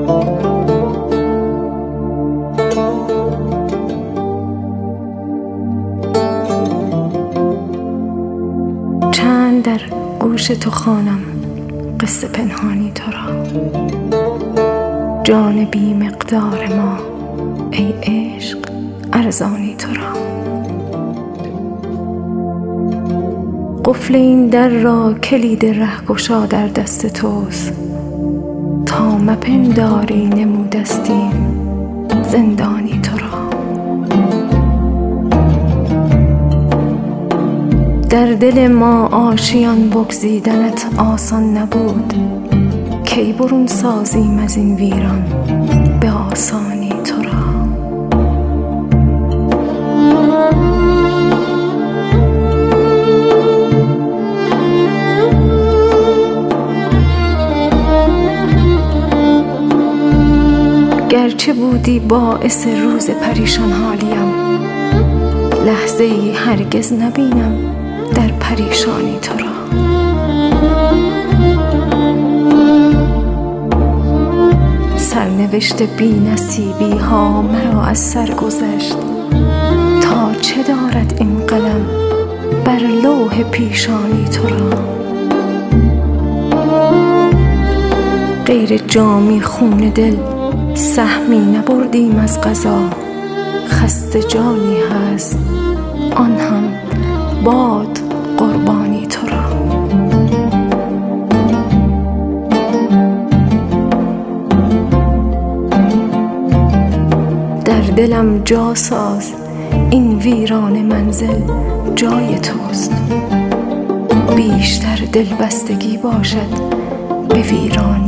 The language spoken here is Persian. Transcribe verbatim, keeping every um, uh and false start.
چند در گوش تو خوانم قصه پنهانی تو را، جان بی مقدار ما ای عشق ارزانی تو را. قفل این در را کلید رهگشا در دست توست، تا مپنداری نمودستیم زندانی تو را. در دل ما آشیان بگزیدنت آسان نبود، کی برون سازیم از این ویران به آسانی تو را. گرچه بودی باعث روز پریشان حالیم، لحظه ای هرگز نبینم در پریشانی تو را. سرنوشت بی نصیبی ها مرا از سر گذشت، تا چه دارد این قلم بر لوح پیشانی تو را. غیر جامی خون دل سهمی نبردیم از قضا، خسته جانی هست آن هم باد قربانی تو را. در دلم جا ساز، این ویران منزل جای توست، بیشتر دل بستگی باشد به ویران